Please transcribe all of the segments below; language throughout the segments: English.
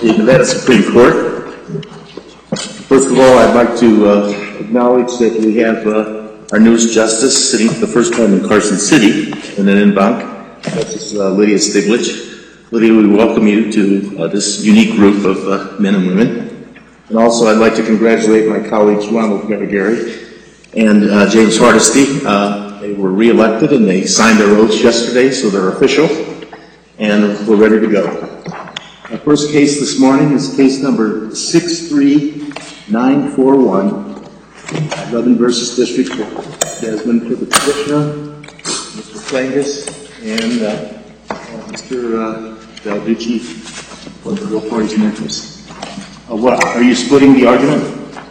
the Nevada Supreme Court. First of all, I'd like to acknowledge that we have our newest justice sitting for the first time in Carson City in an en banc. Justice Lydia Stiglitz. Lydia, we welcome you to this unique group of men and women. And also, I'd like to congratulate my colleagues Ronald Garagari and James Hardesty. They were re-elected and they signed their oaths yesterday, so they're official. And we're ready to go. Our first case this morning is case number 63941, Levin v. District Court. Desmond for the petitioner, Mr. Plangus, and Mr. Balducci for the real parties and interests. Are you splitting the argument?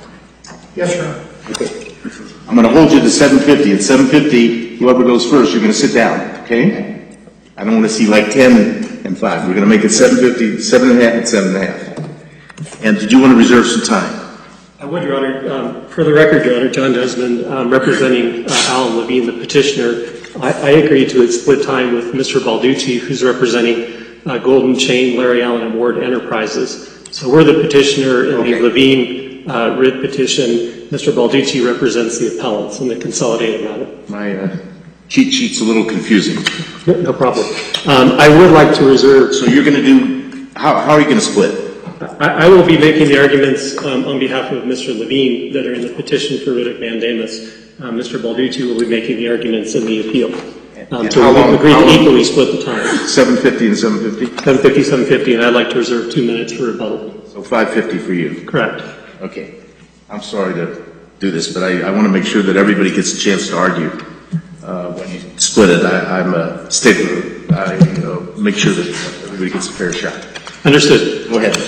Yes, sir. Okay. I'm going to hold you to 7:50. At 7:50, whoever goes first, you're going to sit down, okay? I don't want to see like 10 and 5. We're going to make it 7:50, 7.5, and 7.5. And did you want to reserve some time? I would, Your Honor. For the record, Your Honor, John Desmond, representing Alan Levine, the petitioner. I agreed to a split time with Mr. Balducci, who's representing Golden Chain, Larry Allen, and Ward Enterprises. So we're the petitioner in the Levine writ petition. Mr. Balducci represents the appellants in the consolidated matter. My cheat sheet's a little confusing. No problem. I would like to reserve. So you're going to do, how are you going to split? I will be making the arguments on behalf of Mr. Levine that are in the petition for writ of mandamus. Mr. Balducci will be making the arguments in the appeal. So we agreed to equally split the time. 7:50 and 7:50? 7:50, 7:50, and I'd like to reserve 2 minutes for rebuttal. So 5:50 for you? Correct. Okay. I'm sorry to do this, but I want to make sure that everybody gets a chance to argue. When you split it, I'm a stickler. I make sure that everybody gets a fair shot. Understood. Go ahead.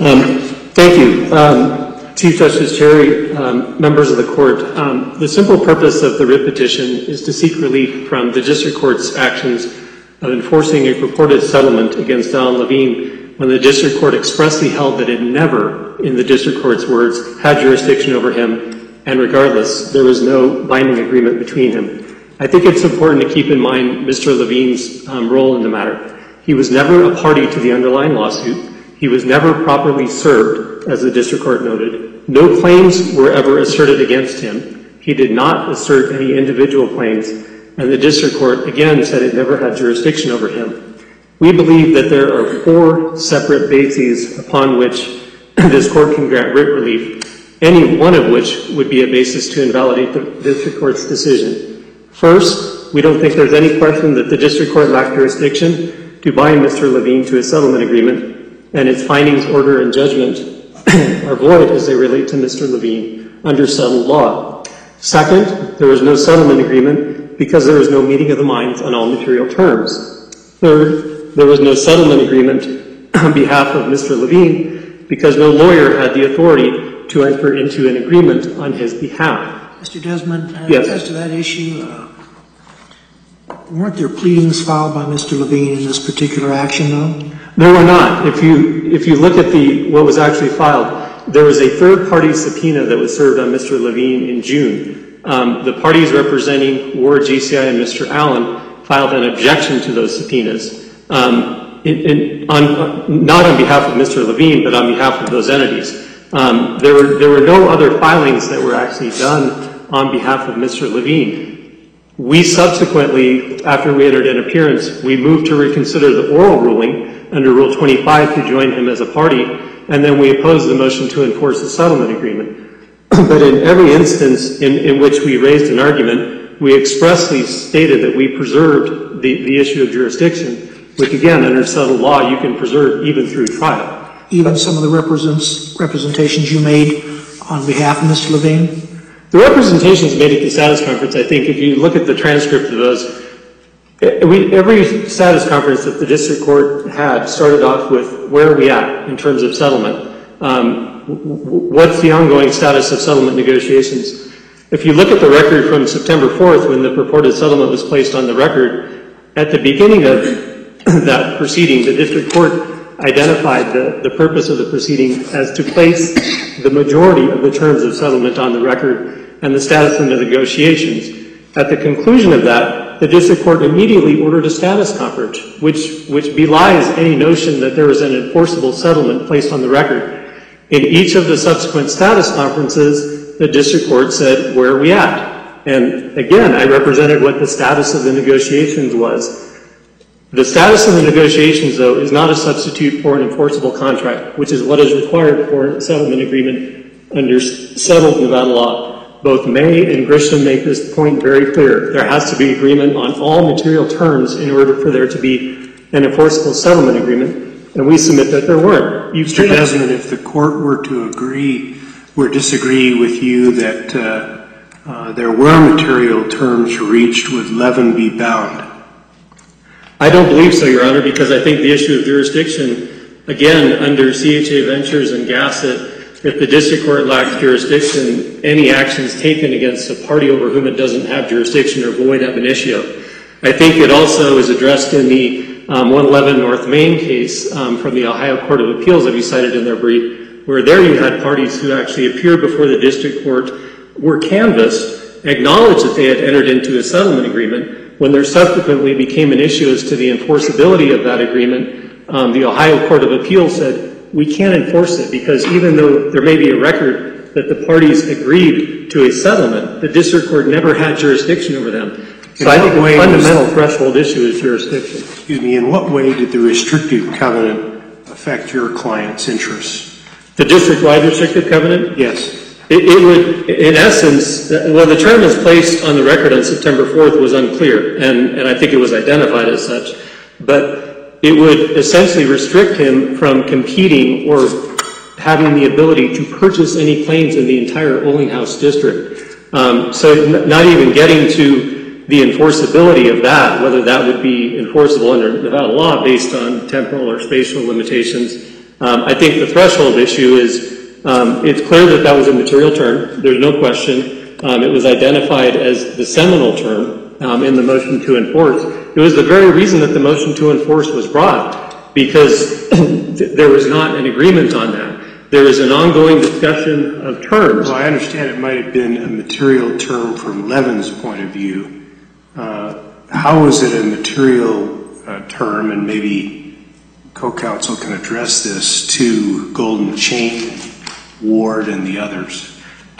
Thank you. Chief Justice Cherry, members of the court, the simple purpose of the writ petition is to seek relief from the district court's actions of enforcing a purported settlement against Alan Levine when the district court expressly held that it never, in the district court's words, had jurisdiction over him, and regardless, there was no binding agreement between him. I think it's important to keep in mind Mr. Levine's role in the matter. He was never a party to the underlying lawsuit. He was never properly served, as the district court noted. No claims were ever asserted against him. He did not assert any individual claims, and the district court again said it never had jurisdiction over him. We believe that there are 4 separate bases upon which this court can grant writ relief, any one of which would be a basis to invalidate the district court's decision. First, we don't think there's any question that the district court lacked jurisdiction to bind Mr. Levine to a settlement agreement, and its findings, order, and judgment are void as they relate to Mr. Levine under settled law. Second, there was no settlement agreement because there was no meeting of the minds on all material terms. Third, there was no settlement agreement on behalf of Mr. Levine because no lawyer had the authority to enter into an agreement on his behalf. Mr. Desmond, yes. As to that issue, weren't there pleadings filed by Mr. Levine in this particular action, though? There were not. If you look at what was actually filed, there was a third-party subpoena that was served on Mr. Levine in June. The parties representing Ward, GCI, and Mr. Allen filed an objection to those subpoenas, not on behalf of Mr. Levine, but on behalf of those entities. There were no other filings that were actually done on behalf of Mr. Levine. We subsequently, after we entered an appearance, we moved to reconsider the oral ruling under Rule 25 to join him as a party, and then we opposed the motion to enforce the settlement agreement. But in every instance in which we raised an argument, we expressly stated that we preserved the issue of jurisdiction, which again, under settled law, you can preserve even through trial. Even some of the representations you made on behalf of Mr. Levine? The representations made at the status conference, I think, if you look at the transcript of those, every status conference that the district court had started off with, where are we at in terms of settlement? What's the ongoing status of settlement negotiations? If you look at the record from September 4th, when the purported settlement was placed on the record, at the beginning of that proceeding, the district court identified the purpose of the proceeding as to place the majority of the terms of settlement on the record and the status of the negotiations. At the conclusion of that, the district court immediately ordered a status conference, which belies any notion that there was an enforceable settlement placed on the record. In each of the subsequent status conferences, the district court said, where are we at? And again, I represented what the status of the negotiations was. The status of the negotiations, though, is not a substitute for an enforceable contract, which is what is required for a settlement agreement under settled Nevada law. Both May and Grisham make this point very clear. There has to be agreement on all material terms in order for there to be an enforceable settlement agreement, and we submit that there weren't. Mr. Desmond, if the court were to disagree with you that there were material terms reached, would Levin be bound? I don't believe so, Your Honor, because I think the issue of jurisdiction, again, under CHA Ventures and Gassett, if the district court lacks jurisdiction, any actions taken against a party over whom it doesn't have jurisdiction are void ab initio. I think it also is addressed in the 111 North Main case from the Ohio Court of Appeals that we cited in their brief, where there you had parties who actually appeared before the district court, were canvassed, acknowledged that they had entered into a settlement agreement. When there subsequently became an issue as to the enforceability of that agreement, the Ohio Court of Appeals said, we can't enforce it because even though there may be a record that the parties agreed to a settlement, the district court never had jurisdiction over them. So I think the fundamental threshold issue is jurisdiction. Excuse me, in what way did the restrictive covenant affect your client's interests? The district-wide restrictive covenant? Yes. It would, in essence, well, the term is placed on the record on September 4th was unclear, and I think it was identified as such, but it would essentially restrict him from competing or having the ability to purchase any claims in the entire Olinghouse district. So not even getting to the enforceability of that, whether that would be enforceable under Nevada law based on temporal or spatial limitations. I think the threshold issue is it's clear that that was a material term. There's no question. It was identified as the seminal term in the motion to enforce. It was the very reason that the motion to enforce was brought, because there was not an agreement on that. There is an ongoing discussion of terms. Well, I understand it might have been a material term from Levin's point of view. How is it a material term, and maybe co-counsel can address this, to Golden Chain, Ward, and the others?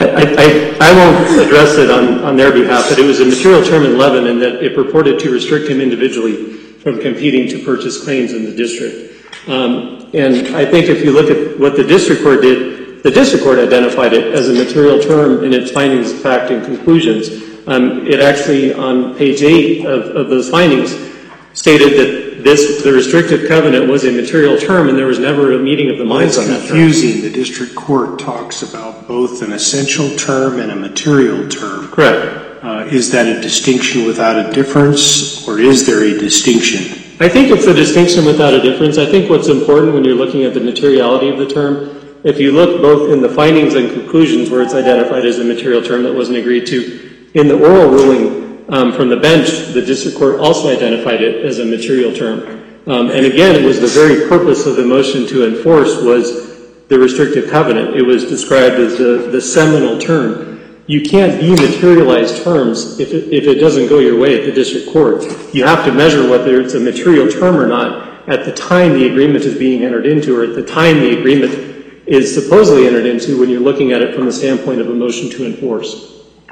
I won't address it on their behalf, but it was a material term in Levin in that it purported to restrict him individually from competing to purchase claims in the district. And I think if you look at what the district court did, the district court identified it as a material term in its findings, fact, and conclusions. It actually, on page 8 of those findings, stated that the restrictive covenant was a material term, and there was never a meeting of the minds on that term. It's confusing. The district court talks about both an essential term and a material term. Correct. Is that a distinction without a difference, or is there a distinction? I think it's a distinction without a difference. I think what's important when you're looking at the materiality of the term, if you look both in the findings and conclusions where it's identified as a material term that wasn't agreed to, in the oral ruling from the bench, the district court also identified it as a material term. And again, it was the very purpose of the motion to enforce was the restrictive covenant. It was described as the seminal term. You can't dematerialize terms if it doesn't go your way at the district court. You have to measure whether it's a material term or not at the time the agreement is being entered into, or at the time the agreement is supposedly entered into when you're looking at it from the standpoint of a motion to enforce.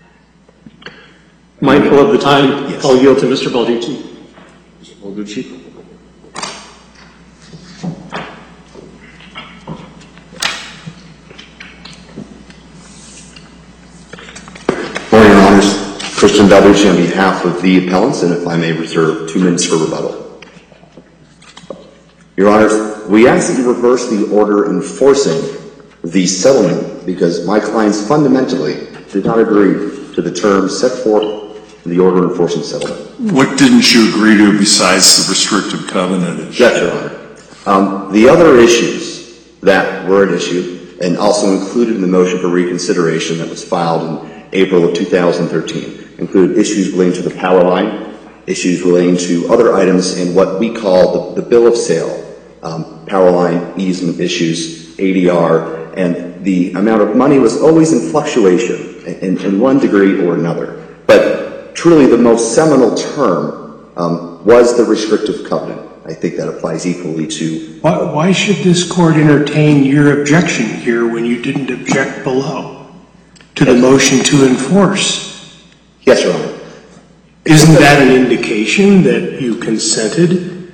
Mindful of the time, yes. I'll yield to Mr. Balducci. Mr. Balducci. Morning, Your Honors. Christian Balducci on behalf of the appellants, and if I may reserve 2 minutes for rebuttal. Your Honors, we ask that you reverse the order enforcing the settlement because my clients fundamentally did not agree to the terms set forth in the order enforcing settlement. What didn't you agree to besides the restrictive covenant? Yes, Your Honor. The other issues that were at issue and also included in the motion for reconsideration that was filed in April of 2013 included issues relating to the power line, issues relating to other items in what we call the bill of sale, power line easement issues, ADR, and the amount of money was always in fluctuation in one degree or another. But truly the most seminal term was the restrictive covenant. I think that applies equally to... Why should this court entertain your objection here when you didn't object below to the motion to enforce? Yes, Your Honor. Isn't that an indication that you consented?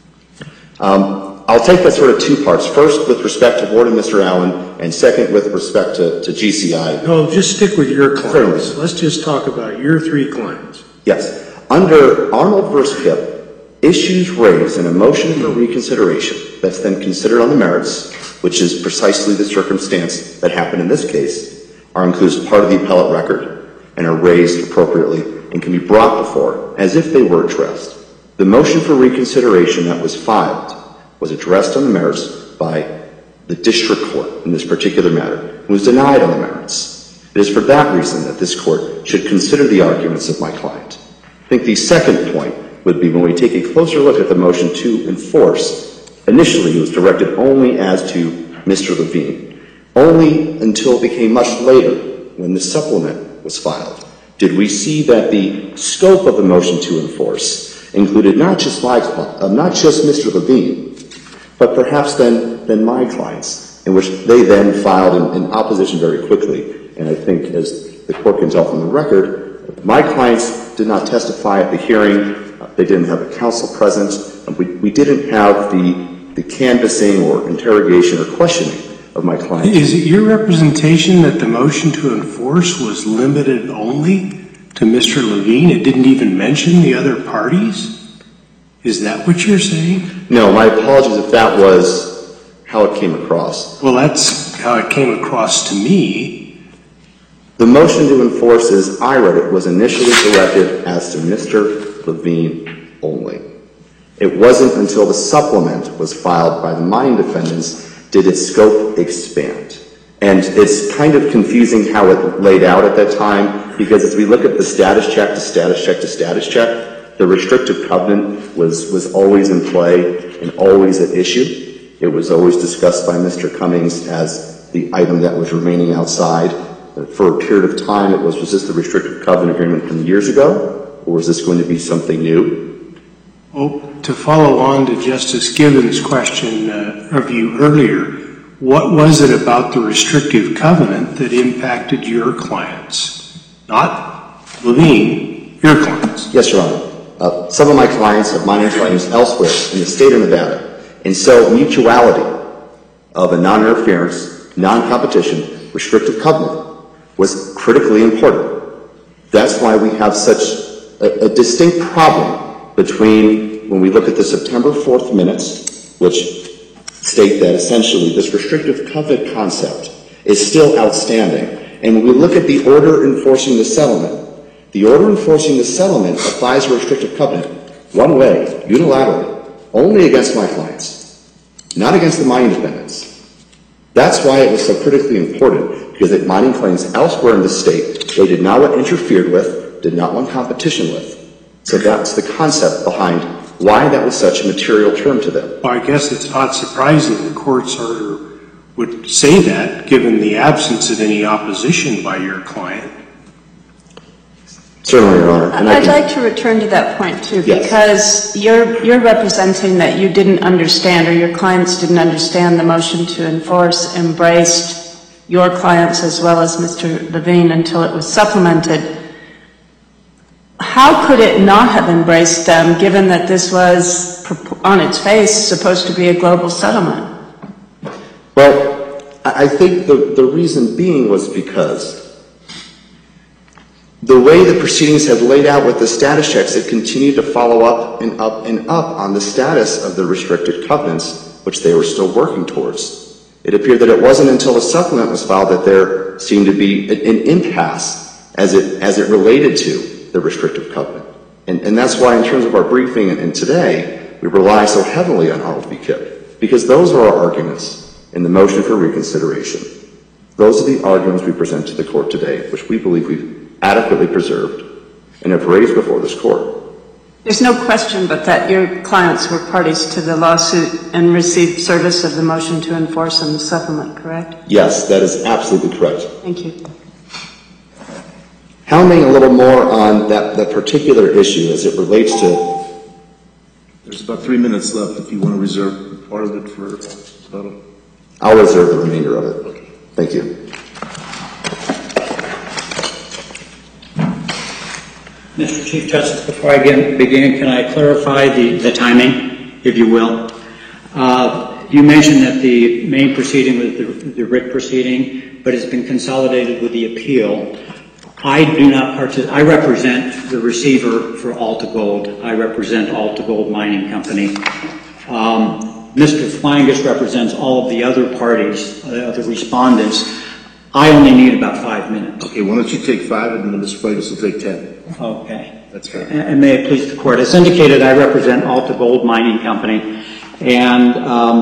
I'll take that sort of two parts. First, with respect to Ward and Mr. Allen, and second, with respect to GCI. No, just stick with your clients. Certainly. Let's just talk about your three clients. Yes. Under Arnold v. Kipp, issues raised in a motion for reconsideration that's then considered on the merits, which is precisely the circumstance that happened in this case, are included as part of the appellate record and are raised appropriately and can be brought before as if they were addressed. The motion for reconsideration that was filed was addressed on the merits by the district court in this particular matter and was denied on the merits. It is for that reason that this court should consider the arguments of my client. I think the second point would be when we take a closer look at the motion to enforce. Initially, it was directed only as to Mr. Levine. Only until it became much later, when the supplement was filed, did we see that the scope of the motion to enforce included not just Mr. Levine, but perhaps then my clients, in which they then filed in opposition very quickly. And I think, as the court can tell from the record, my clients did not testify at the hearing. They didn't have a counsel present. We didn't have the canvassing or interrogation or questioning of my client. Is it your representation that the motion to enforce was limited only to Mr. Levine? It didn't even mention the other parties? Is that what you're saying? No, my apologies if that was how it came across. Well, that's how it came across to me. The motion to enforce, as I read it, was initially directed as to Mr. Levine only. It wasn't until the supplement was filed by the mining defendants did its scope expand. And it's kind of confusing how it laid out at that time, because as we look at the status check to status check to status check, the restrictive covenant was always in play and always at issue. It was always discussed by Mr. Cummings as the item that was remaining outside. For a period of time, was this the restrictive covenant agreement from years ago, or was this going to be something new? Well, to follow on to Justice Gibbons' question of you earlier, what was it about the restrictive covenant that impacted your clients? Not Levine, your clients. Yes, Your Honor. Some of my clients have mining claims elsewhere in the state of Nevada. And so mutuality of a non-interference, non-competition, restrictive covenant was critically important. That's why we have such a distinct problem between when we look at the September 4th minutes, which state that essentially this restrictive covenant concept is still outstanding. And when we look at the order enforcing the settlement applies a restrictive covenant one way, unilaterally, only against my clients, not against the mining defendants. That's why it was so critically important, because at mining claims elsewhere in the state, they did not want interfered with, did not want competition with. So that's the concept behind why that was such a material term to them. Well, I guess it's not surprising the court's order would say that, given the absence of any opposition by your client. Certainly, Your Honor. And I'd like to return to that point, too, yes. Because you're representing that you didn't understand, or your clients didn't understand the motion to enforce embraced your clients as well as Mr. Levine until it was supplemented. How could it not have embraced them, given that this was, on its face, supposed to be a global settlement? Well, I think the reason being was because the way the proceedings had laid out with the status checks, it continued to follow up and up and up on the status of the restricted covenants, which they were still working towards. It appeared that it wasn't until the supplement was filed that there seemed to be an impasse as it related to the restrictive covenant. And that's why, in terms of our briefing and today, we rely so heavily on Arnold v. Kipp, because those are our arguments in the motion for reconsideration. Those are the arguments we present to the court today, which we believe we've adequately preserved and have raised before this court. There's no question but that your clients were parties to the lawsuit and received service of the motion to enforce and the supplement, correct? Yes, that is absolutely correct. Thank you. Tell me a little more on that particular issue as it relates to. There's about 3 minutes left if you want to reserve part of it for rebuttal. I'll reserve the remainder of it. Okay. Thank you. Mr. Chief Justice, before I begin, can I clarify the timing, if you will? You mentioned that the main proceeding was the writ proceeding, but it's been consolidated with the appeal. I do not I represent the receiver for Alta Gold. I represent Alta Gold Mining Company. Mr. Flangus represents all of the other parties, the respondents. I only need about 5 minutes. Okay, why don't you take 5 and then Mr. Flangus will take 10. Okay. That's fair. And may it please the Court. As indicated, I represent Alta Gold Mining Company, and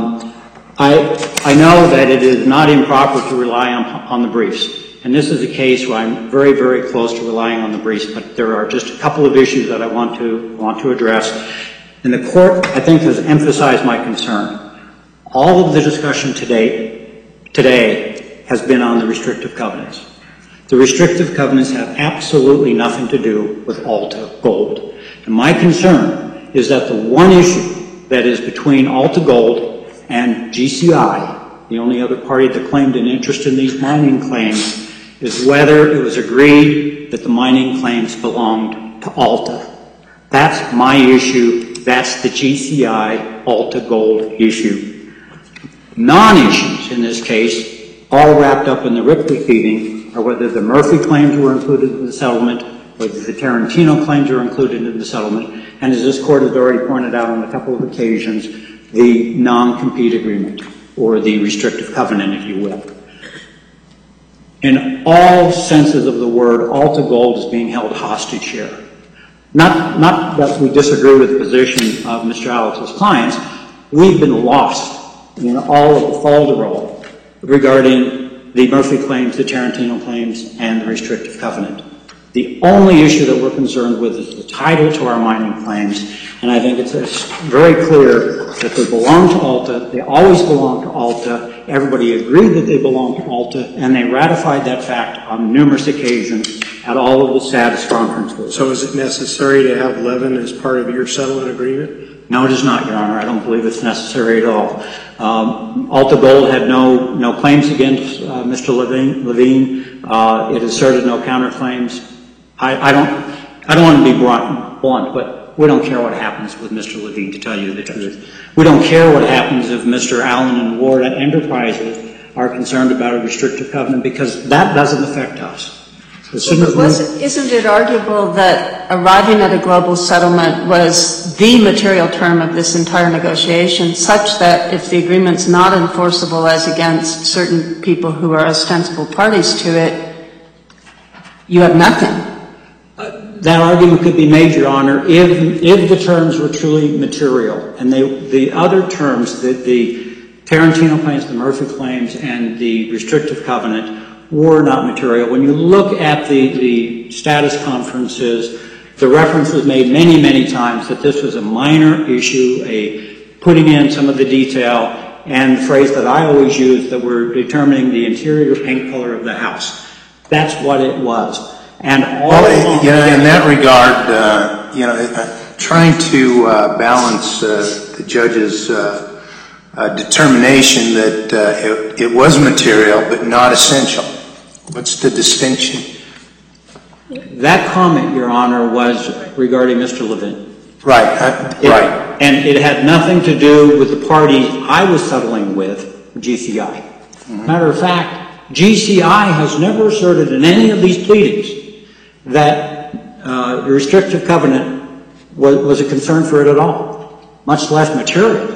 I know that it is not improper to rely on the briefs. And this is a case where I'm very, very close to relying on the briefs, but there are just a couple of issues that I want to address. And the Court, I think, has emphasized my concern. All of the discussion today has been on the restrictive covenants. The restrictive covenants have absolutely nothing to do with Alta Gold. And my concern is that the one issue that is between Alta Gold and GCI, the only other party that claimed an interest in these mining claims, is whether it was agreed that the mining claims belonged to Alta. That's my issue. That's the GCI Alta Gold issue. Non-issues in this case, all wrapped up in the writ proceeding, are whether the Murphy claims were included in the settlement, whether the Tarantino claims were included in the settlement, and as this Court has already pointed out on a couple of occasions, the non-compete agreement, or the restrictive covenant, if you will. In all senses of the word, Alta Gold is being held hostage here. Not that we disagree with the position of Mr. Alex's clients. We've been lost in all of the falderall regarding the Murphy claims, the Tarantino claims, and the restrictive covenant. The only issue that we're concerned with is the title to our mining claims, and I think it's very clear that they belong to Alta, they always belong to Alta, everybody agreed that they belong to Alta, and they ratified that fact on numerous occasions at all of the status conferences. So is it necessary to have Levin as part of your settlement agreement? No, it is not, Your Honor. I don't believe it's necessary at all. Alta Gold had no claims against Mr. Levine. It asserted no counterclaims. I don't want to be blunt, but we don't care what happens with Mr. Levine, to tell you the truth. We don't care what happens if Mr. Allen and Ward at Enterprises are concerned about a restrictive covenant, because that doesn't affect us. Isn't it arguable that arriving at a global settlement was the material term of this entire negotiation, such that if the agreement's not enforceable as against certain people who are ostensible parties to it, you have nothing? That argument could be made, Your Honor, if the terms were truly material. And the other terms, the Tarantino claims, the Murphy claims, and the restrictive covenant were not material. When you look at the status conferences, the reference was made many, many times that this was a minor issue, a putting in some of the detail, and the phrase that I always use, that we're determining the interior paint color of the house. That's what it was. And all along, in that regard, trying to balance the judge's determination that it was material but not essential. What's the distinction? That comment, Your Honor, was regarding Mr. Levine. Right. Right. And it had nothing to do with the party I was settling with, GCI. Matter of fact, GCI has never asserted in any of these pleadings that the restrictive covenant was a concern for it at all, much less material.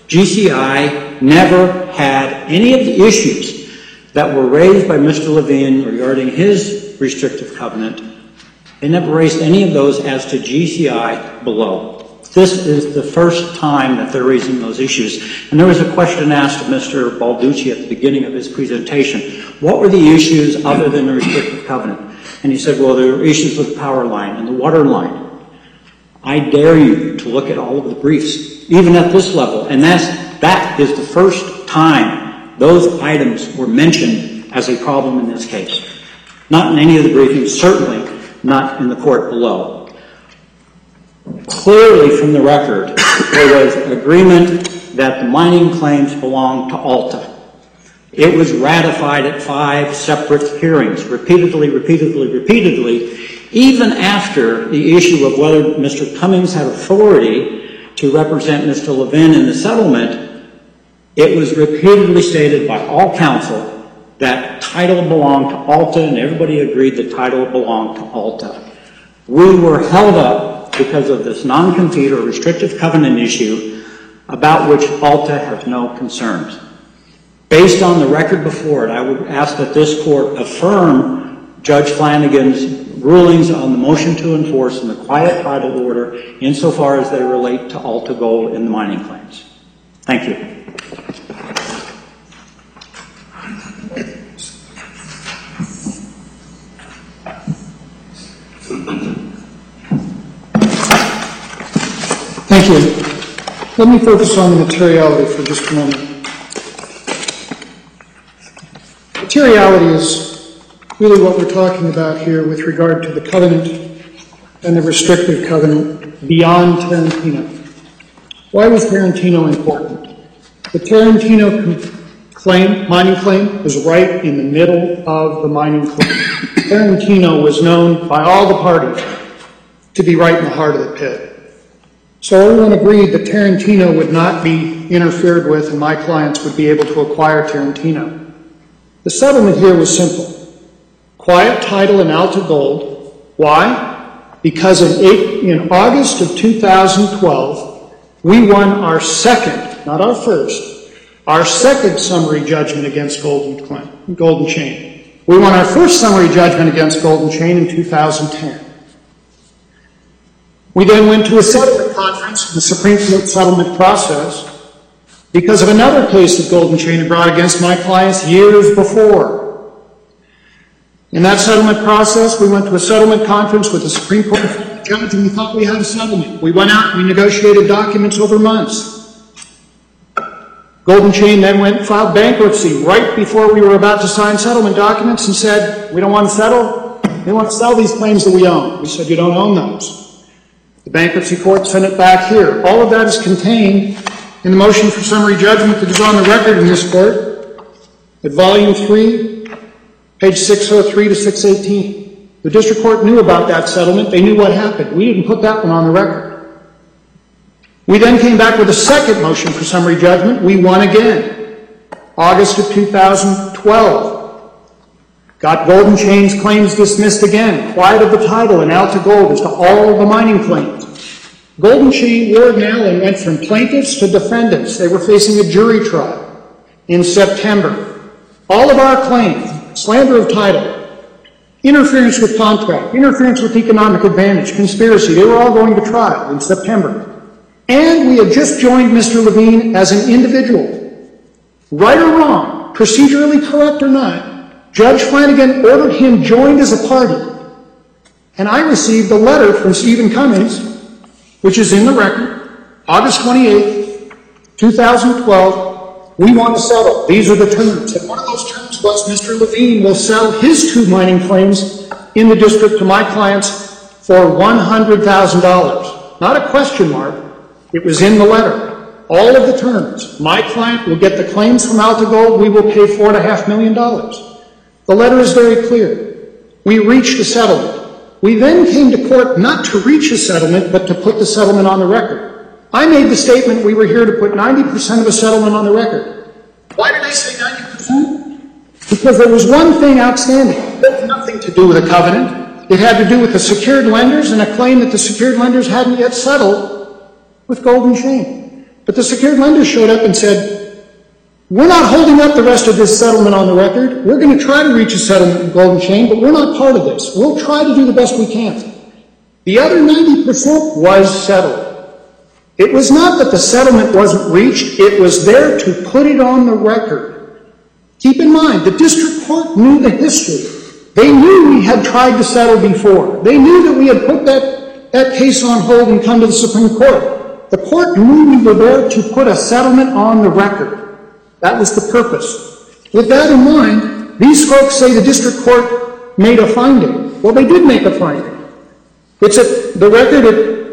GCI never had any of the issues that were raised by Mr. Levine regarding his restrictive covenant. They never raised any of those as to GCI below. This is the first time that they're raising those issues. And there was a question asked of Mr. Balducci at the beginning of his presentation. What were the issues other than the restrictive covenant? And he said, well, there were issues with the power line and the water line. I dare you to look at all of the briefs, even at this level. And that is the first time those items were mentioned as a problem in this case. Not in any of the briefings, certainly not in the court below. Clearly from the record, there was agreement that the mining claims belonged to Alta. It was ratified at 5 separate hearings, repeatedly, even after the issue of whether Mr. Cummings had authority to represent Mr. Levin in the settlement. It was repeatedly stated by all counsel that title belonged to Alta, and everybody agreed the title belonged to Alta. We were held up because of this non-compete or restrictive covenant issue about which Alta has no concerns. Based on the record before it, I would ask that this court affirm Judge Flanagan's rulings on the motion to enforce and the quiet title order insofar as they relate to Alta Gold in the mining claims. Thank you. Thank you. Let me focus on the materiality for just a moment. Materiality is really what we're talking about here with regard to the covenant and the restrictive covenant beyond Tarantino. Why was Tarantino important? The Tarantino mining claim was right in the middle of the mining claim. Tarantino was known by all the parties to be right in the heart of the pit. So everyone agreed that Tarantino would not be interfered with and my clients would be able to acquire Tarantino. The settlement here was simple. Quiet title in Alta Gold. Why? Because in August of 2012, we won our second, not our first, our second summary judgment against Golden Chain. We won our first summary judgment against Golden Chain in 2010. We then went to a settlement conference, the Supreme Court settlement process, because of another case that Golden Chain had brought against my clients years before. In that settlement process, we went to a settlement conference with the Supreme Court judge, and we thought we had a settlement. We went out and we negotiated documents over months. Golden Chain then went and filed bankruptcy right before we were about to sign settlement documents and said, we don't want to settle. We want to sell these claims that we own. We said, you don't own those. The bankruptcy court sent it back here. All of that is contained in the motion for summary judgment that is on the record in this court at volume 3, page 603 to 618. The district court knew about that settlement. They knew what happened. We didn't put that one on the record. We then came back with a second motion for summary judgment. We won again. August of 2012. Got Golden Chain's claims dismissed again. Quiet of the title in Alta Gold as to all the mining claims. Golden Chain, Ward and Allen went from plaintiffs to defendants. They were facing a jury trial in September. All of our claims, slander of title, interference with contract, interference with economic advantage, conspiracy, they were all going to trial in September. And we had just joined Mr. Levine as an individual. Right or wrong, procedurally correct or not, Judge Flanagan ordered him joined as a party. And I received a letter from Stephen Cummings, which is in the record, August 28, 2012, we want to settle. These are the terms. And one of those terms was Mr. Levine will sell his 2 mining claims in the district to my clients for $100,000. Not a question mark. It was in the letter. All of the terms. My client will get the claims from Alta Gold. We will pay $4.5 million. The letter is very clear. We reached a settlement. We then came to court not to reach a settlement, but to put the settlement on the record. I made the statement we were here to put 90% of a settlement on the record. Why did I say 90%? Because there was one thing outstanding. It had nothing to do with a covenant. It had to do with the secured lenders and a claim that the secured lenders hadn't yet settled with Golden Chain. But the secured lenders showed up and said, we're not holding up the rest of this settlement on the record. We're going to try to reach a settlement with Golden Chain, but we're not part of this. We'll try to do the best we can. The other 90% was settled. It was not that the settlement wasn't reached. It was there to put it on the record. Keep in mind, the district court knew the history. They knew we had tried to settle before. They knew that we had put that case on hold and come to the Supreme Court. The court knew we were there to put a settlement on the record. That was the purpose. With that in mind, these folks say the district court made a finding. Well, they did make a finding. It's at the record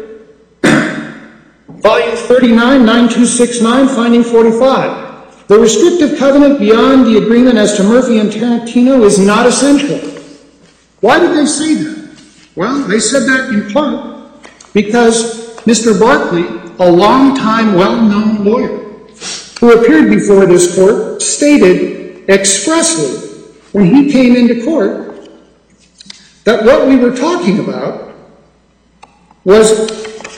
at volume 39, 9269, finding 45. The restrictive covenant beyond the agreement as to Murphy and Tarantino is not essential. Why did they say that? Well, they said that in part because Mr. Barkley, a long-time, well-known lawyer who appeared before this court, stated expressly when he came into court that what we were talking about was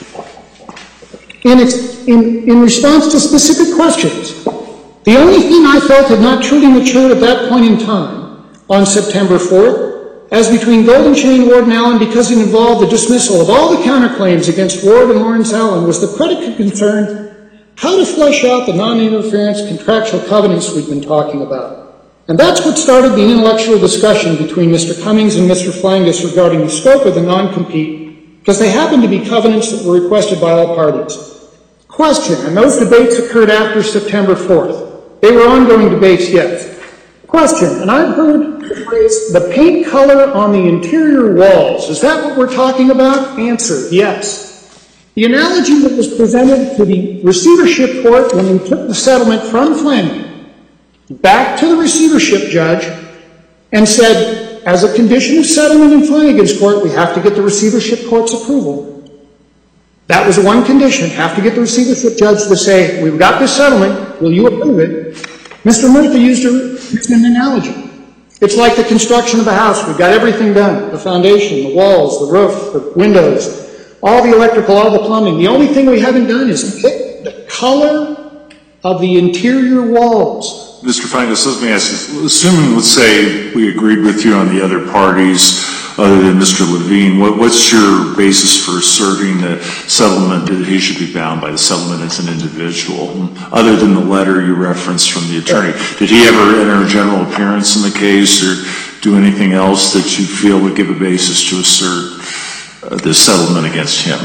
in response to specific questions. The only thing I felt had not truly matured at that point in time, on September 4th, as between Golden Chain, Ward, and Allen, because it involved the dismissal of all the counterclaims against Ward and Lawrence Allen, was the predicate concern how to flesh out the non-interference contractual covenants we've been talking about. And that's what started the intellectual discussion between Mr. Cummings and Mr. Flangus regarding the scope of the non-compete, because they happened to be covenants that were requested by all parties. Question, and those debates occurred after September 4th. They were ongoing debates, yes. Question, and I've heard the phrase, the paint color on the interior walls. Is that what we're talking about? Answer, yes. The analogy that was presented to the receivership court when we took the settlement from Flanagan back to the receivership judge and said, as a condition of settlement in Flanagan's court, we have to get the receivership court's approval. That was one condition, have to get the receivership judge to say, we've got this settlement, will you approve it? Mr. Murphy used an analogy. It's like the construction of a house. We've got everything done, the foundation, the walls, the roof, the windows, all the electrical, all the plumbing. The only thing we haven't done is pick the color of the interior walls. Mr. Flangus, let me ask you, assuming, let's say, we agreed with you on the other parties, other than Mr. Levine, what's your basis for asserting that settlement, that he should be bound by the settlement as an individual, other than the letter you referenced from the attorney? Did he ever enter a general appearance in the case or do anything else that you feel would give a basis to assert the settlement against him?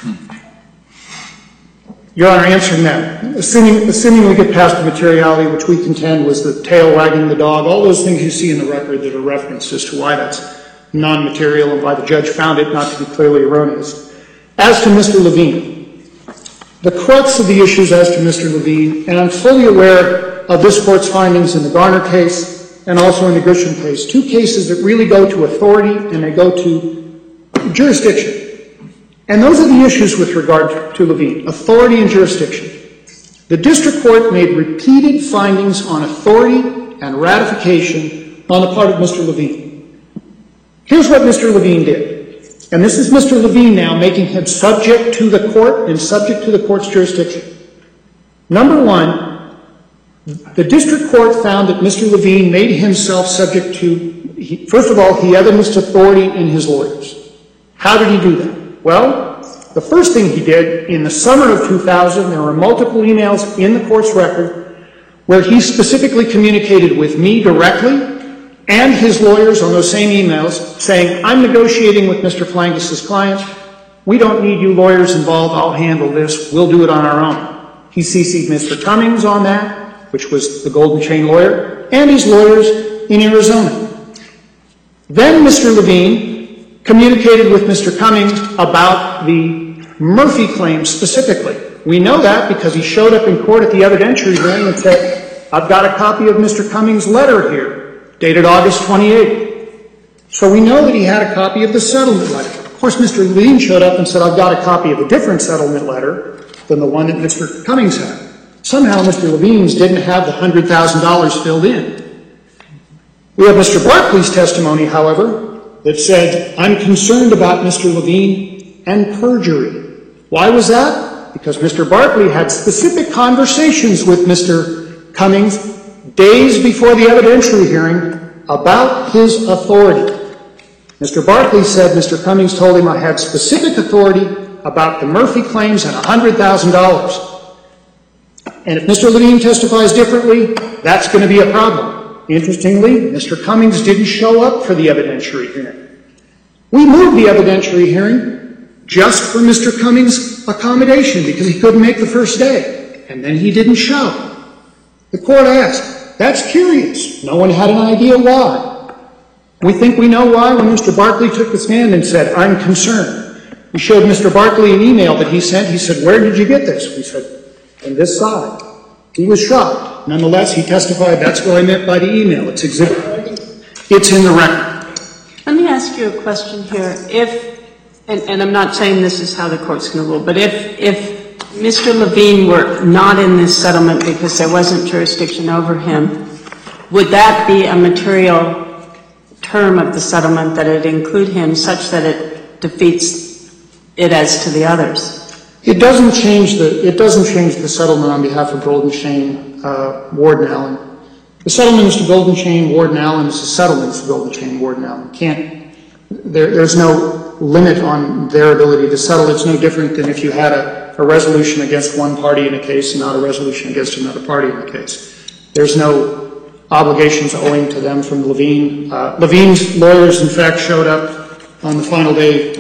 Your Honor, answering that, assuming we get past the materiality, which we contend was the tail wagging the dog, all those things you see in the record that are referenced as to why that's non-material and why the judge found it not to be clearly erroneous. As to Mr. Levine, the crux of the issues as to Mr. Levine, and I'm fully aware of this Court's findings in the Garner case and also in the Grisham case, two cases that really go to authority and they go to jurisdiction. And those are the issues with regard to Levine, authority and jurisdiction. The district court made repeated findings on authority and ratification on the part of Mr. Levine. Here's what Mr. Levine did. And this is Mr. Levine now making him subject to the court and subject to the court's jurisdiction. Number one, the district court found that Mr. Levine made himself subject to, first of all, he evidenced authority in his lawyers. How did he do that? Well, the first thing he did, in the summer of 2000, there were multiple emails in the court's record where he specifically communicated with me directly and his lawyers on those same emails saying, I'm negotiating with Mr. Flangus' client. We don't need you lawyers involved. I'll handle this. We'll do it on our own. He CC'd Mr. Cummings on that, which was the Golden Chain lawyer, and his lawyers in Arizona. Then Mr. Levine communicated with Mr. Cummings about the Murphy claim specifically. We know that because he showed up in court at the evidentiary hearing and said, I've got a copy of Mr. Cummings' letter here, dated August 28th. So we know that he had a copy of the settlement letter. Of course, Mr. Levine showed up and said, I've got a copy of a different settlement letter than the one that Mr. Cummings had. Somehow Mr. Levine's didn't have the $100,000 filled in. We have Mr. Barkley's testimony, however, that said, I'm concerned about Mr. Levine and perjury. Why was that? Because Mr. Barkley had specific conversations with Mr. Cummings days before the evidentiary hearing about his authority. Mr. Barkley said Mr. Cummings told him I had specific authority about the Murphy claims and $100,000. And if Mr. Levine testifies differently, that's going to be a problem. Interestingly, Mr. Cummings didn't show up for the evidentiary hearing. We moved the evidentiary hearing just for Mr. Cummings' accommodation because he couldn't make the first day. And then he didn't show. The court asked, that's curious. No one had an idea why. We think we know why when Mr. Barkley took the stand and said, I'm concerned. We showed Mr. Barkley an email that he sent. He said, "Where did you get this?" We said, "On this side." He was shocked. Nonetheless, he testified, "That's what I meant by the email. It's exhibit. It's in the record." Let me ask you a question here. And I'm not saying this is how the court's going to rule, but if Mr. Levine were not in this settlement because there wasn't jurisdiction over him, would that be a material term of the settlement that it include him such that it defeats it as to the others? It doesn't change the settlement on behalf of Golden Chain, Ward and Allen. The settlement is to Golden Chain, Ward and Allen. It's the settlement to Golden Chain, Ward and Allen. There's no limit on their ability to settle. It's no different than if you had a resolution against one party in a case and not a resolution against another party in a case. There's no obligations owing to them from Levine. Levine's lawyers, in fact, showed up on the final day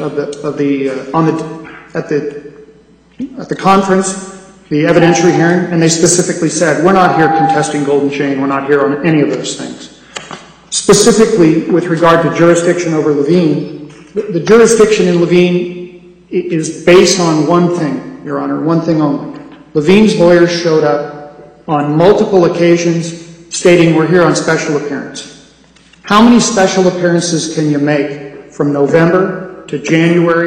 at the conference, the evidentiary hearing, and they specifically said, "We're not here contesting Golden Chain. We're not here on any of those things." Specifically, with regard to jurisdiction over Levine, the jurisdiction in Levine is based on one thing, Your Honor, one thing only. Levine's lawyers showed up on multiple occasions stating, "We're here on special appearance." How many special appearances can you make from November to January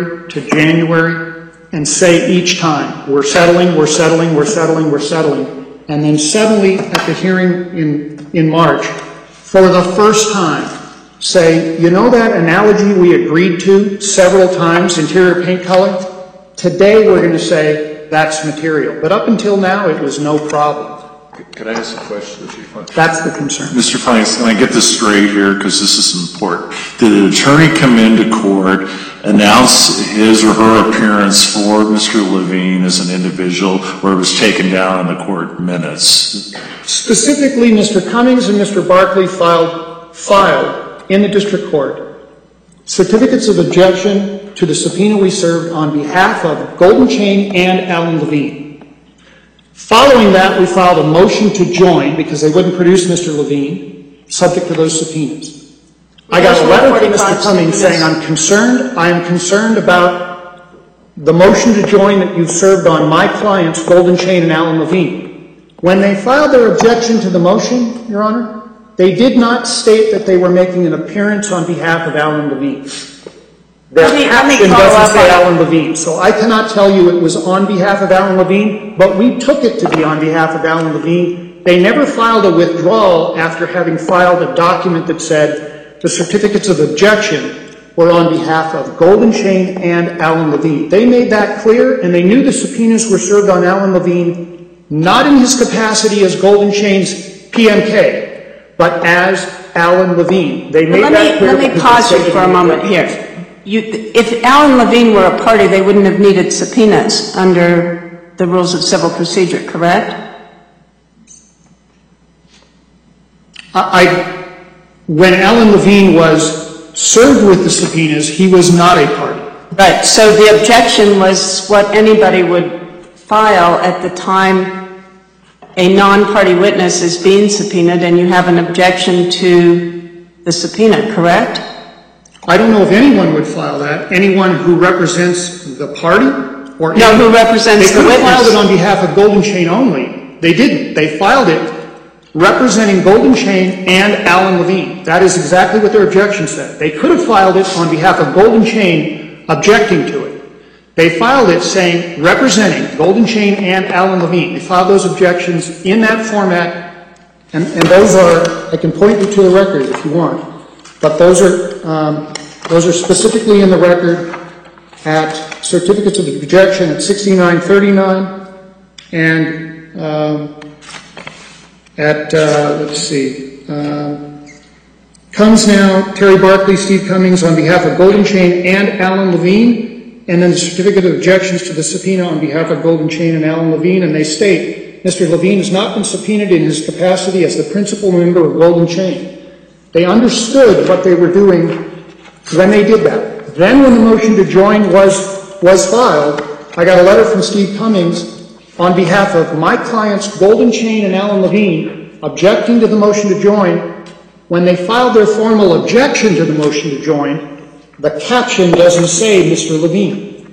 and say each time, "We're settling, we're settling, we're settling, we're settling," and then suddenly at the hearing in March, for the first time, say, "You know that analogy we agreed to several times, interior paint color? Today we're going to say that's material." But up until now, it was no problem. Could I ask a question? That's the concern. Mr. Fines, can I get this straight here, because this is important. Did an attorney come into court, announce his or her appearance for Mr. Levine as an individual, or it was taken down in the court minutes? Specifically, Mr. Cummings and Mr. Barkley filed in the district court certificates of objection to the subpoena we served on behalf of Golden Chain and Alan Levine. Following that, we filed a motion to join because they wouldn't produce Mr. Levine, subject to those subpoenas. I got a letter from Mr. Cummings saying, I am concerned about the motion to join that you've served on my clients, Golden Chain and Alan Levine. When they filed their objection to the motion, Your Honor, they did not state that they were making an appearance on behalf of Alan Levine. Their caption doesn't say Alan Levine, so I cannot tell you it was on behalf of Alan Levine, but we took it to be on behalf of Alan Levine. They never filed a withdrawal after having filed a document that said the certificates of objection were on behalf of Golden Chain and Alan Levine. They made that clear, and they knew the subpoenas were served on Alan Levine, not in his capacity as Golden Chain's PMK, but as Alan Levine. They made that clear. Let me pause you for a moment here. If Alan Levine were a party, they wouldn't have needed subpoenas under the rules of civil procedure, correct? When Alan Levine was served with the subpoenas, he was not a party. Right. So the objection was what anybody would file at the time a non-party witness is being subpoenaed and you have an objection to the subpoena, correct? I don't know if anyone would file that. Anyone who represents the party? Or no, who represents the witness. They could have filed it on behalf of Golden Chain only. They didn't. They filed it representing Golden Chain and Alan Levine. That is exactly what their objection said. They could have filed it on behalf of Golden Chain objecting to it. They filed it saying representing Golden Chain and Alan Levine. They filed those objections in that format, and those are, I can point you to the record if you want, but those are specifically in the record at certificates of objection at 6939 and at, let's see, comes now Terry Barkley, Steve Cummings on behalf of Golden Chain and Alan Levine, and then the certificate of objections to the subpoena on behalf of Golden Chain and Alan Levine, and they state, Mr. Levine has not been subpoenaed in his capacity as the principal member of Golden Chain. They understood what they were doing when they did that. Then when the motion to join was filed, I got a letter from Steve Cummings on behalf of my clients, Golden Chain and Alan Levine, objecting to the motion to join. When they filed their formal objection to the motion to join, the caption doesn't say Mr. Levine.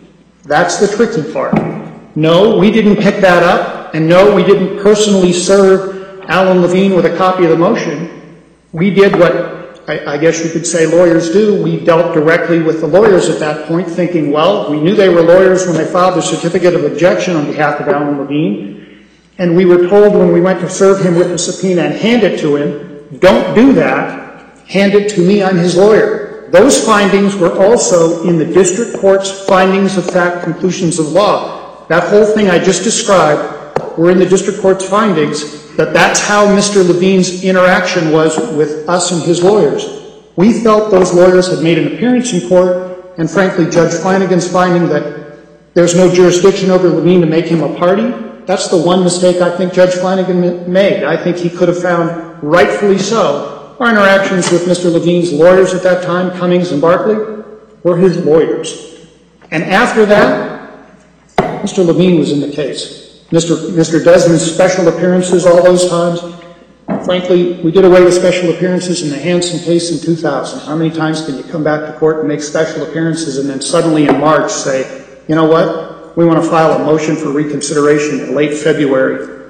That's the tricky part. No, we didn't pick that up, and no, we didn't personally serve Alan Levine with a copy of the motion. We did what I guess you could say lawyers do. We dealt directly with the lawyers at that point, thinking, well, we knew they were lawyers when they filed the certificate of objection on behalf of Alan Levine, and we were told when we went to serve him with the subpoena and hand it to him, don't do that, hand it to me, I'm his lawyer. Those findings were also in the district court's findings of fact, conclusions of law. That whole thing I just described were in the district court's findings, that that's how Mr. Levine's interaction was with us and his lawyers. We felt those lawyers had made an appearance in court, and frankly, Judge Flanagan's finding that there's no jurisdiction over Levine to make him a party, that's the one mistake I think Judge Flanagan made. I think he could have found, rightfully so, our interactions with Mr. Levine's lawyers at that time, Cummings and Barkley, were his lawyers. And after that, Mr. Levine was in the case. Mr. Desmond's special appearances all those times, frankly, we did away with special appearances in the Hansen case in 2000. How many times can you come back to court and make special appearances and then suddenly in March say, you know what, we want to file a motion for reconsideration in late February.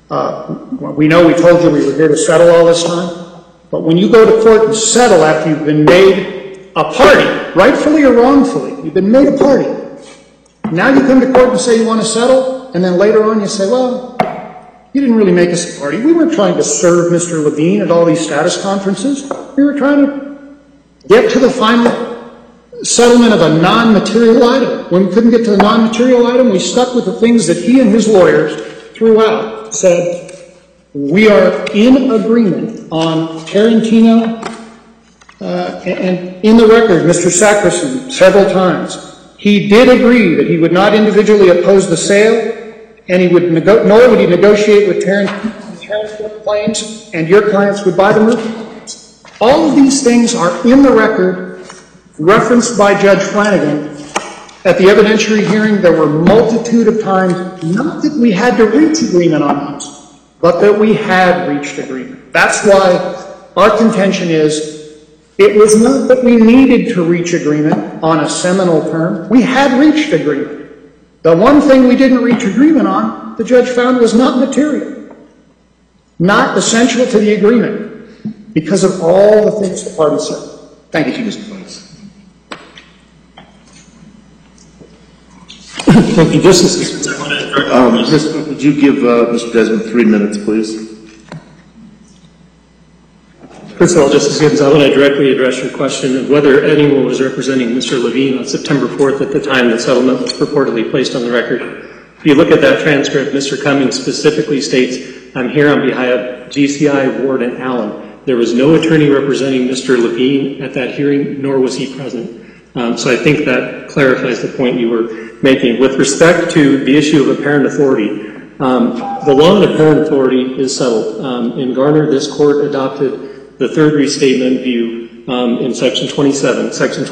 We know we told you we were here to settle all this time, but when you go to court and settle after you've been made a party, rightfully or wrongfully, you've been made a party. Now you come to court and say you want to settle, and then later on you say, well, you didn't really make us a party. We weren't trying to serve Mr. Levine at all these status conferences. We were trying to get to the final settlement of a non-material item. When we couldn't get to the non-material item, we stuck with the things that he and his lawyers throughout said, we are in agreement on Tarantino, and in the record, Mr. Sackerson, several times, he did agree that he would not individually oppose the sale, and he would nor would he negotiate with Tarantino claims, and your clients would buy the movie. All of these things are in the record, referenced by Judge Flanagan. At the evidentiary hearing, there were a multitude of times, not that we had to reach agreement on this, but that we had reached agreement. That's why our contention is, it was not that we needed to reach agreement on a seminal term. We had reached agreement. The one thing we didn't reach agreement on, the judge found was not material, not essential to the agreement, because of all the things the parties said. Thank you, Mr. Vice. Thank you, Justice. Would you give Mr. Desmond 3 minutes, please? First of all, Justice Gibbons, I want to directly address your question of whether anyone was representing Mr. Levine on September 4th at the time the settlement was purportedly placed on the record. If you look at that transcript, Mr. Cummings specifically states, I'm here on behalf of GCI, Ward, and Allen. There was no attorney representing Mr. Levine at that hearing, nor was he present. So I think that clarifies the point you were making. With respect to the issue of apparent authority, the law on apparent authority is settled. In Garner, this court adopted the third restatement view in Section 27. Section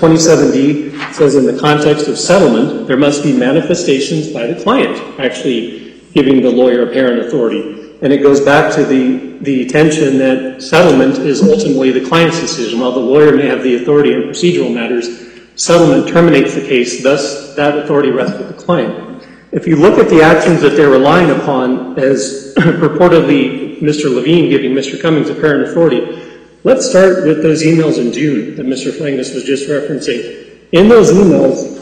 27D says in the context of settlement, there must be manifestations by the client actually giving the lawyer apparent authority. And it goes back to the tension that settlement is ultimately the client's decision. While the lawyer may have the authority in procedural matters, settlement terminates the case, thus that authority rests with the client. If you look at the actions that they're relying upon as purportedly Mr. Levine giving Mr. Cummings apparent authority, let's start with those emails in June that Mr. Flangus was just referencing. In those emails,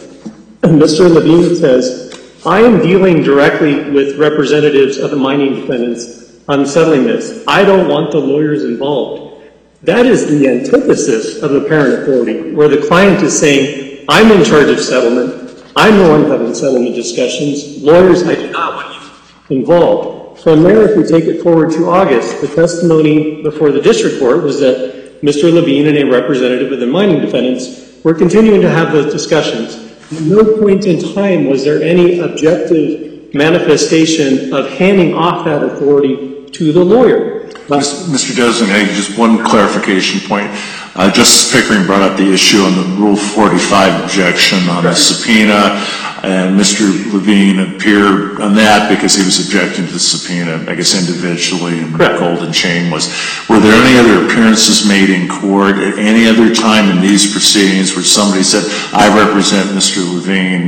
Mr. Levine says, I am dealing directly with representatives of the mining defendants on settling this. I don't want the lawyers involved. That is the antithesis of apparent authority, where the client is saying, I'm in charge of settlement. I'm the one having settlement discussions. Lawyers, I do not want you involved. From there, if we take it forward to August, the testimony before the district court was that Mr. Levine and a representative of the mining defendants were continuing to have those discussions. At no point in time was there any objective manifestation of handing off that authority to the lawyer. Mr. Desmond, just one clarification point. Justice Pickering brought up the issue on the Rule 45 objection on the subpoena, and Mr. Levine appeared on that because he was objecting to the subpoena, I guess individually, and the golden chain was. Were there any other appearances made in court at any other time in these proceedings where somebody said, I represent Mr. Levine,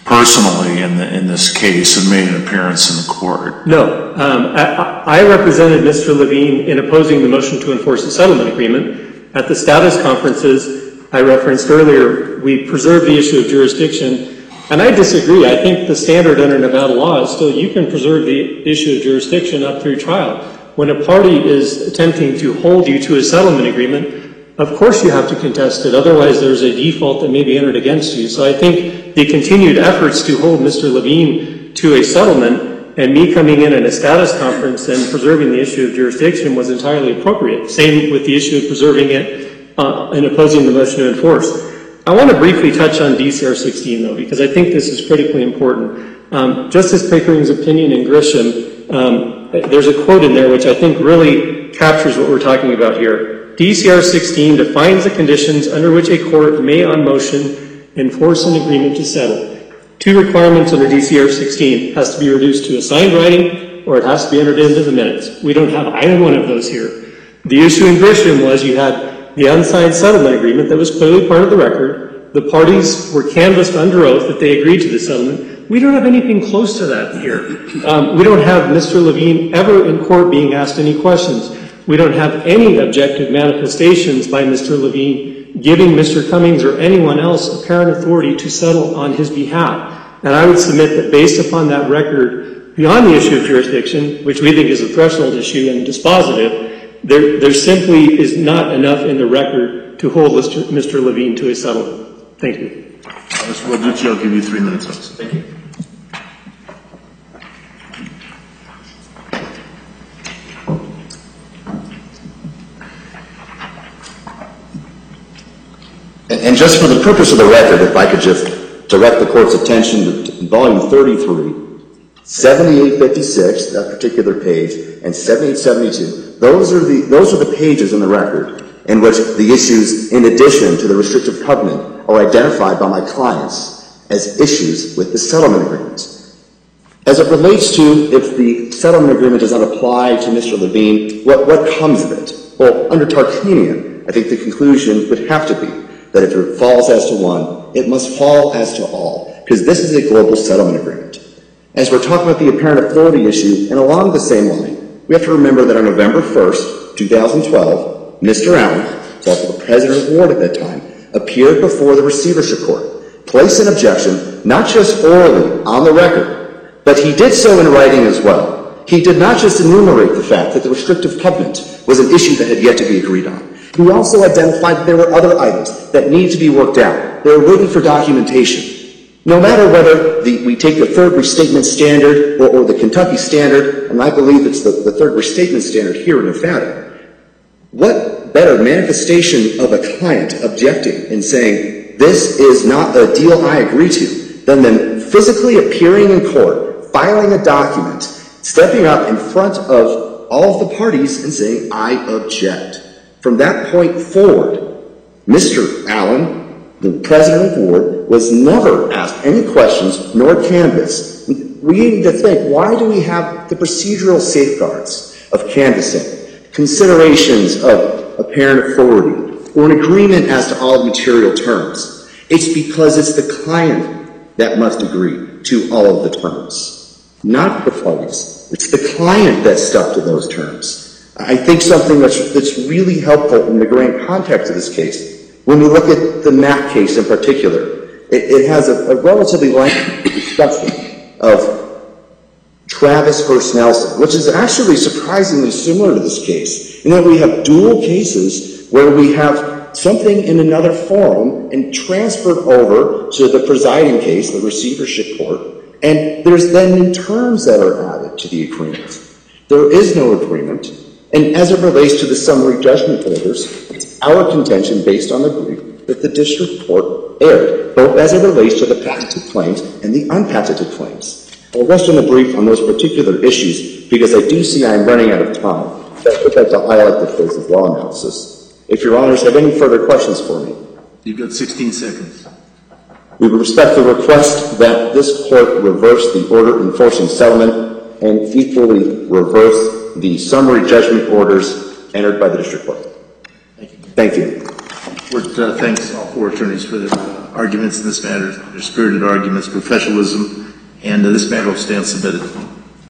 personally in this case and made an appearance in the court? No. I represented Mr. Levine in opposing the motion to enforce the settlement agreement. At the status conferences I referenced earlier, we preserved the issue of jurisdiction, and I disagree. I think the standard under Nevada law is still you can preserve the issue of jurisdiction up through trial. When a party is attempting to hold you to a settlement agreement, of course you have to contest it. Otherwise, there's a default that may be entered against you. So I think the continued efforts to hold Mr. Levine to a settlement and me coming in at a status conference and preserving the issue of jurisdiction was entirely appropriate. Same with the issue of preserving it and opposing the motion to enforce. I want to briefly touch on DCR 16, though, because I think this is critically important. Justice Pickering's opinion in Grisham, there's a quote in there which I think really captures what we're talking about here. DCR 16 defines the conditions under which a court may, on motion, enforce an agreement to settle. Two requirements under DCR 16. It has to be reduced to a signed writing, or it has to be entered into the minutes. We don't have either one of those here. The issue in Grisham was you had the unsigned settlement agreement that was clearly part of the record. The parties were canvassed under oath that they agreed to the settlement. We don't have anything close to that here. We don't have Mr. Levine ever in court being asked any questions. We don't have any objective manifestations by Mr. Levine giving Mr. Cummings or anyone else apparent authority to settle on his behalf. And I would submit that based upon that record, beyond the issue of jurisdiction, which we think is a threshold issue and dispositive, there simply is not enough in the record to hold Mr. Levine to a settlement. Thank you. Mr. Walducci, I'll give you 3 minutes also. Thank you. And just for the purpose of the record, if I could just direct the court's attention to volume 33, 7856, that particular page, and 7872. Those are the pages in the record in which the issues, in addition to the restrictive covenant, are identified by my clients as issues with the settlement agreements. As it relates to if the settlement agreement does not apply to Mr. Levine, what comes of it? Well, under Tarkanian, I think the conclusion would have to be that if it falls as to one, it must fall as to all, because this is a global settlement agreement. As we're talking about the apparent authority issue, and along the same line, we have to remember that on November 1st, 2012, Mr. Allen, who's also the president of the board at that time, appeared before the receivership court, placed an objection, not just orally on the record, but he did so in writing as well. He did not just enumerate the fact that the restrictive covenant was an issue that had yet to be agreed on. He also identified that there were other items that need to be worked out. They were waiting for documentation. No matter whether we take the third restatement standard or the Kentucky standard, and I believe it's the third restatement standard here in Nevada, what better manifestation of a client objecting and saying, this is not a deal I agree to, than them physically appearing in court, filing a document, stepping up in front of all of the parties and saying, I object. From that point forward, Mr. Allen, the president of the board, was never asked any questions nor canvassed. We need to think, why do we have the procedural safeguards of canvassing, considerations of apparent authority, or an agreement as to all material terms? It's because it's the client that must agree to all of the terms, not the parties. It's the client that's stuck to those terms. I think something that's really helpful in the grand context of this case, when we look at the Mack case in particular, it has a relatively lengthy discussion of Travis versus Nelson, which is actually surprisingly similar to this case, in that we have dual cases where we have something in another forum and transferred over to the presiding case, the receivership court, and there's then new terms that are added to the agreement. There is no agreement. And as it relates to the summary judgment orders, it's our contention, based on the brief, that the district court erred, both as it relates to the patented claims and the unpatented claims. I'll rest on the brief on those particular issues, because I do see I'm running out of time. I'd like to highlight the phase of law analysis. If your honors have any further questions for me. You've got 16 seconds. We would respectfully request that this court reverse the order enforcing settlement and equally reverse the summary judgment orders entered by the district court. Thank you. Court thanks all four attorneys for their arguments in this matter, their spirited arguments, professionalism, and this matter will stand submitted.